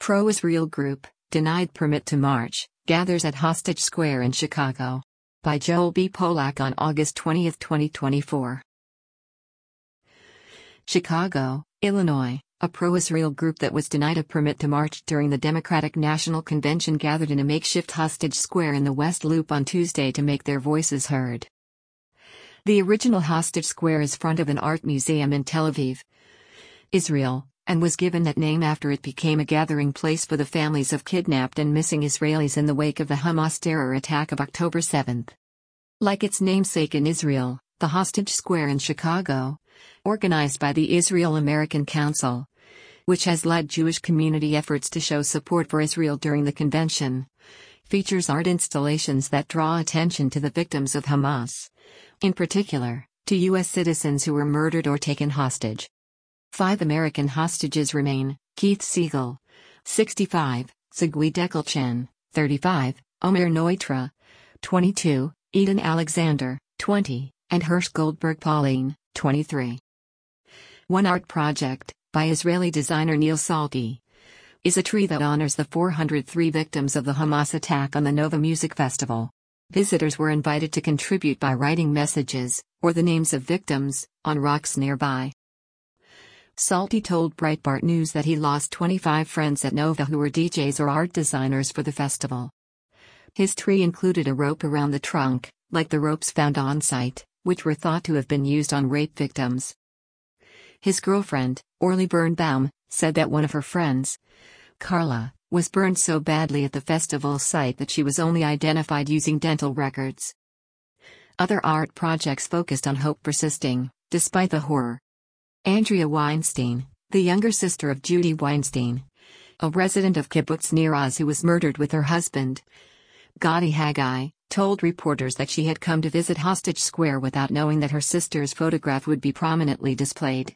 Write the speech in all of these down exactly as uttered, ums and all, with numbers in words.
Pro-Israel group, denied permit to march, gathers at Hostage Square in Chicago. By Joel B. Polak on August twentieth, twenty twenty-four. Chicago, Illinois, a pro-Israel group that was denied a permit to march during the Democratic National Convention gathered in a makeshift Hostage Square in the West Loop on Tuesday to make their voices heard. The original Hostage Square is front of an art museum in Tel Aviv, Israel, and was given that name after it became a gathering place for the families of kidnapped and missing Israelis in the wake of the Hamas terror attack of October seventh. Like its namesake in Israel, the Hostage Square in Chicago, organized by the Israel-American Council, which has led Jewish community efforts to show support for Israel during the convention, features art installations that draw attention to the victims of Hamas, in particular, to U S citizens who were murdered or taken hostage. Five American hostages remain: Keith Siegel, sixty-five, Zagui Dekelchen, thirty-five, Omer Neutra, twenty-two, Eden Alexander, twenty, and Hirsch Goldberg Pauline, twenty-three. One art project, by Israeli designer Neil Salty, is a tree that honors the four hundred three victims of the Hamas attack on the Nova Music Festival. Visitors were invited to contribute by writing messages, or the names of victims, on rocks nearby. Salty told Breitbart News that he lost twenty-five friends at Nova who were D Js or art designers for the festival. His tree included a rope around the trunk, like the ropes found on site, which were thought to have been used on rape victims. His girlfriend, Orly Birnbaum, said that one of her friends, Carla, was burned so badly at the festival site that she was only identified using dental records. Other art projects focused on hope persisting, despite the horror. Andrea Weinstein, the younger sister of Judy Weinstein, a resident of Kibbutz Nir Oz who was murdered with her husband, Gadi Haggai, told reporters that she had come to visit Hostage Square without knowing that her sister's photograph would be prominently displayed.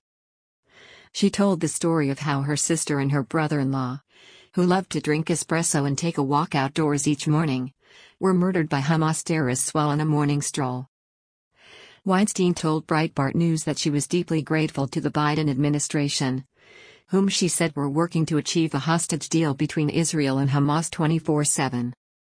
She told the story of how her sister and her brother-in-law, who loved to drink espresso and take a walk outdoors each morning, were murdered by Hamas terrorists while on a morning stroll. Weinstein told Breitbart News that she was deeply grateful to the Biden administration, whom she said were working to achieve a hostage deal between Israel and Hamas twenty-four seven.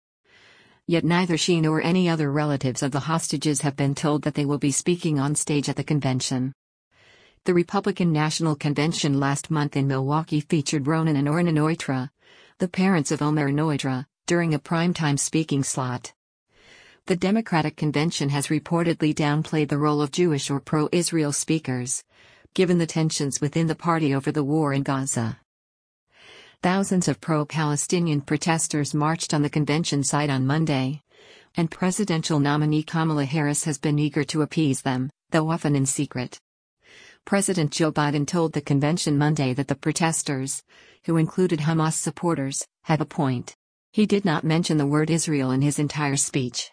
Yet neither she nor any other relatives of the hostages have been told that they will be speaking on stage at the convention. The Republican National Convention last month in Milwaukee featured Ronan and Orna Neutra, the parents of Omer Neutra, during a primetime speaking slot. The Democratic Convention has reportedly downplayed the role of Jewish or pro-Israel speakers, given the tensions within the party over the war in Gaza. Thousands of pro-Palestinian protesters marched on the convention site on Monday, and presidential nominee Kamala Harris has been eager to appease them, though often in secret. President Joe Biden told the convention Monday that the protesters, who included Hamas supporters, have a point. He did not mention the word Israel in his entire speech.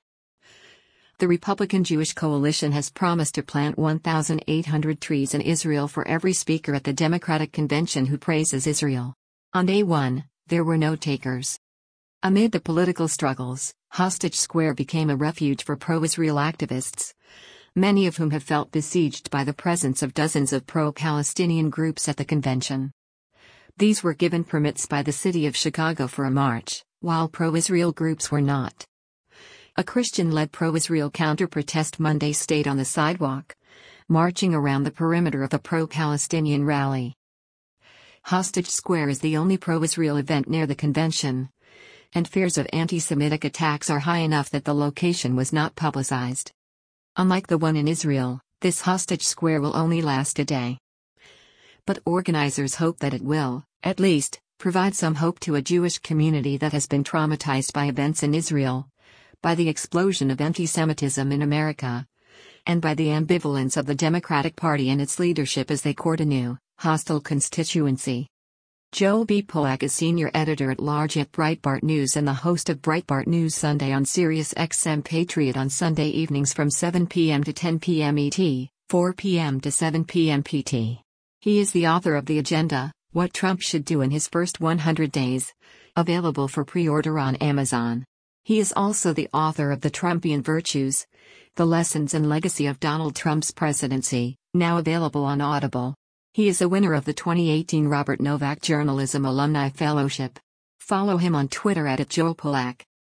The Republican Jewish Coalition has promised to plant one thousand eight hundred trees in Israel for every speaker at the Democratic Convention who praises Israel. On day one, there were no takers. Amid the political struggles, Hostage Square became a refuge for pro-Israel activists, many of whom have felt besieged by the presence of dozens of pro-Palestinian groups at the convention. These were given permits by the city of Chicago for a march, while pro-Israel groups were not. A Christian-led pro-Israel counter-protest Monday stayed on the sidewalk, marching around the perimeter of a pro-Palestinian rally. Hostage Square is the only pro-Israel event near the convention, and fears of anti-Semitic attacks are high enough that the location was not publicized. Unlike the one in Israel, this Hostage Square will only last a day. But organizers hope that it will, at least, provide some hope to a Jewish community that has been traumatized by events in Israel, by the explosion of anti-Semitism in America, and by the ambivalence of the Democratic Party and its leadership as they court a new, hostile constituency. Joel B. Polak is senior editor-at-large at Breitbart News and the host of Breitbart News Sunday on Sirius X M Patriot on Sunday evenings from seven p m to ten p m E T, four p m to seven p m P T. He is the author of The Agenda, What Trump Should Do in His First one hundred days, available for pre-order on Amazon. He is also the author of The Trumpian Virtues, The Lessons and Legacy of Donald Trump's Presidency, now available on Audible. He is a winner of the twenty eighteen Robert Novak Journalism Alumni Fellowship. Follow him on Twitter at Joel Polak.